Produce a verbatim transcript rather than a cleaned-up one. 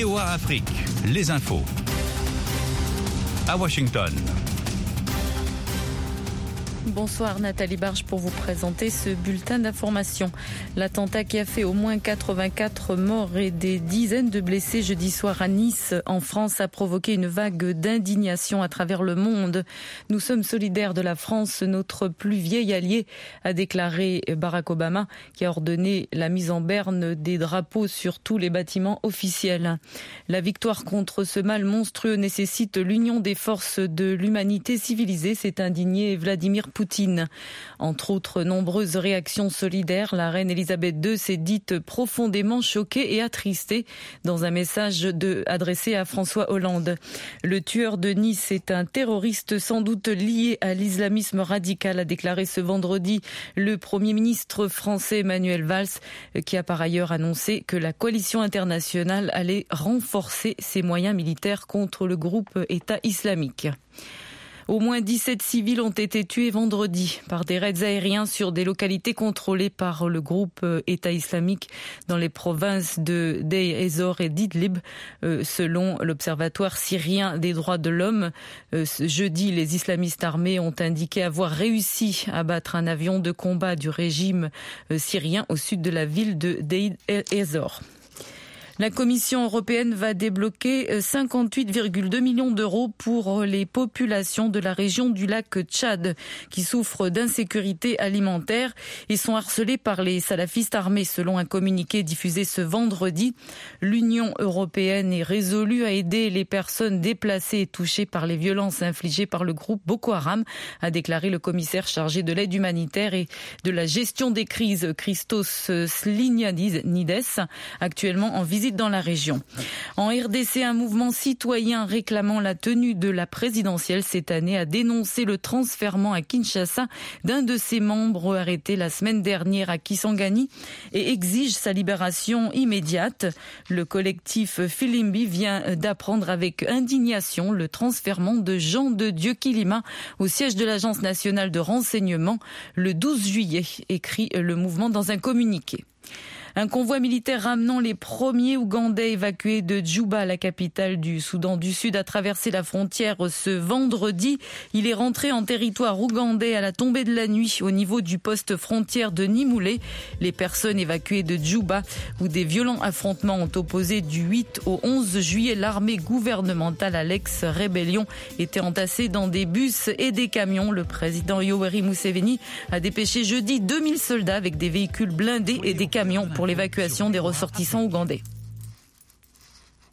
V O A Afrique, les infos. À Washington. Bonsoir Nathalie Barge pour vous présenter ce bulletin d'information. L'attentat qui a fait au moins quatre-vingt-quatre morts et des dizaines de blessés jeudi soir à Nice, en France, a provoqué une vague d'indignation à travers le monde. Nous sommes solidaires de la France, notre plus vieil allié, a déclaré Barack Obama, qui a ordonné la mise en berne des drapeaux sur tous les bâtiments officiels. La victoire contre ce mal monstrueux nécessite l'union des forces de l'humanité civilisée, s'est indigné Vladimir Poutine. Entre autres nombreuses réactions solidaires, la reine Elisabeth deux s'est dite profondément choquée et attristée dans un message de, adressé à François Hollande. Le tueur de Nice est un terroriste sans doute lié à l'islamisme radical, a déclaré ce vendredi le Premier ministre français Manuel Valls, qui a par ailleurs annoncé que la coalition internationale allait renforcer ses moyens militaires contre le groupe État islamique. Au moins dix-sept civils ont été tués vendredi par des raids aériens sur des localités contrôlées par le groupe État islamique dans les provinces de Deir ez-Zor et d'Idlib, selon l'Observatoire syrien des droits de l'homme. Ce jeudi, les islamistes armés ont indiqué avoir réussi à abattre un avion de combat du régime syrien au sud de la ville de Deir ez-Zor. La Commission européenne va débloquer cinquante-huit virgule deux millions d'euros pour les populations de la région du lac Tchad qui souffrent d'insécurité alimentaire et sont harcelées par les salafistes armés. Selon un communiqué diffusé ce vendredi, l'Union européenne est résolue à aider les personnes déplacées et touchées par les violences infligées par le groupe Boko Haram, a déclaré le commissaire chargé de l'aide humanitaire et de la gestion des crises, Christos Stylianides, actuellement en visite dans la région. En R D C, un mouvement citoyen réclamant la tenue de la présidentielle cette année a dénoncé le transfèrement à Kinshasa d'un de ses membres arrêté la semaine dernière à Kisangani et exige sa libération immédiate. Le collectif Filimbi vient d'apprendre avec indignation le transfèrement de Jean de Dieu Kilima au siège de l'Agence nationale de renseignement le douze juillet, écrit le mouvement dans un communiqué. Un convoi militaire ramenant les premiers Ougandais évacués de Djouba, la capitale du Soudan du Sud, a traversé la frontière ce vendredi. Il est rentré en territoire ougandais à la tombée de la nuit au niveau du poste frontière de Nimulé. Les personnes évacuées de Djouba, où des violents affrontements ont opposé du huit au onze juillet l'armée gouvernementale à l'ex-rébellion, étaient entassées dans des bus et des camions. Le président Yoweri Museveni a dépêché jeudi deux mille soldats avec des véhicules blindés et des camions pour l'évacuation des ressortissants ougandais.